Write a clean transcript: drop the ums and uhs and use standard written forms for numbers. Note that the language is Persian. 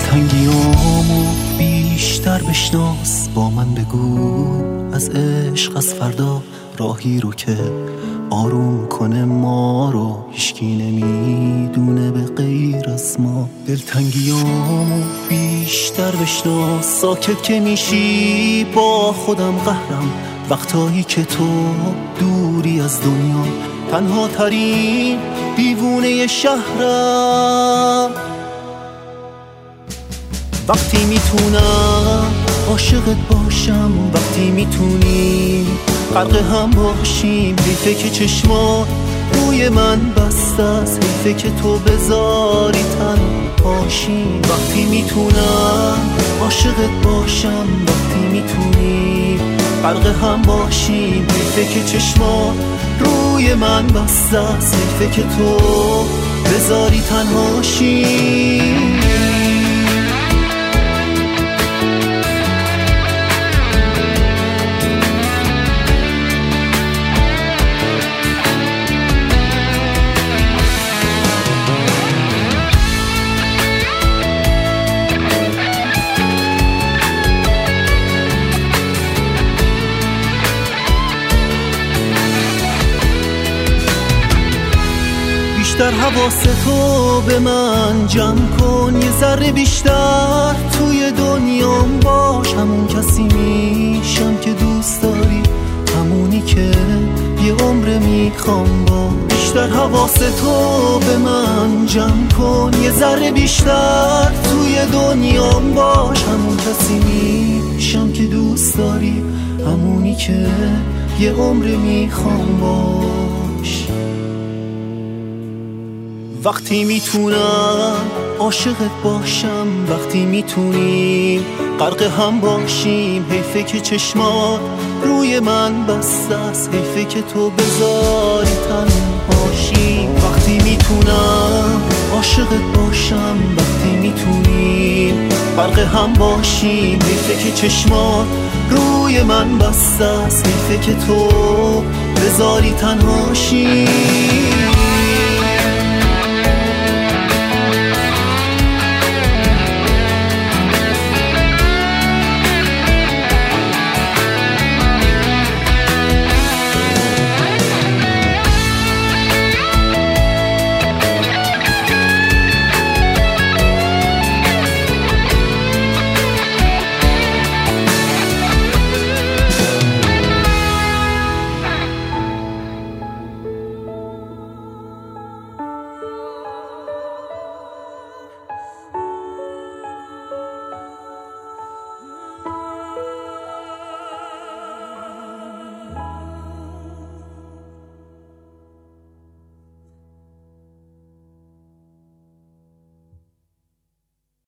دلتنگیامو بیشتر بشناس، با من بگو از عشق از فردا راهی رو که آروم کنه ما رو، هیچکی نمیدونه به غیر از ما. دلتنگیامو بیشتر بشناس، ساکت که میشی با خودم قهرم، وقتایی که تو دوری از دنیا، تنها ترین دیوونه شهرم. وقتی میتونم عاشقت باشم، وقتی میتونی غرق هم باشیم، حیفه که چشمات روی من بسته است، حیفه که تو بذاری تنهاشیم. وقتی میتونم عاشقت باشم، وقتی میتونی غرق هم باشیم، حیفه که چشمات روی من بسته است، حیفه که تو بذاری تنهاشیم. بیشتر حواستو به من جمع کن، یه ذره بیشتر توی دنیام باش، همون کسی میشم که دوست داری، همونی که یه عمر میخوام باش. بیشتر حواستو به من جمع کن، یه ذره بیشتر توی دنیام باش، همون کسی میشم که دوست داری، همونی که یه عمر میخوام باش. وقتی میتونم عاشقت باشم، وقتی میتونیم غرق هم باشیم، حیفه که چشمات روی من بسته است، حیفه که تو بذاری تنهاشیم. وقتی میتونم عاشقت باشم، وقتی میتونیم غرق هم باشیم، حیفه که چشمات روی من بسته است، حیفه که تو بذاری تنهاشیم.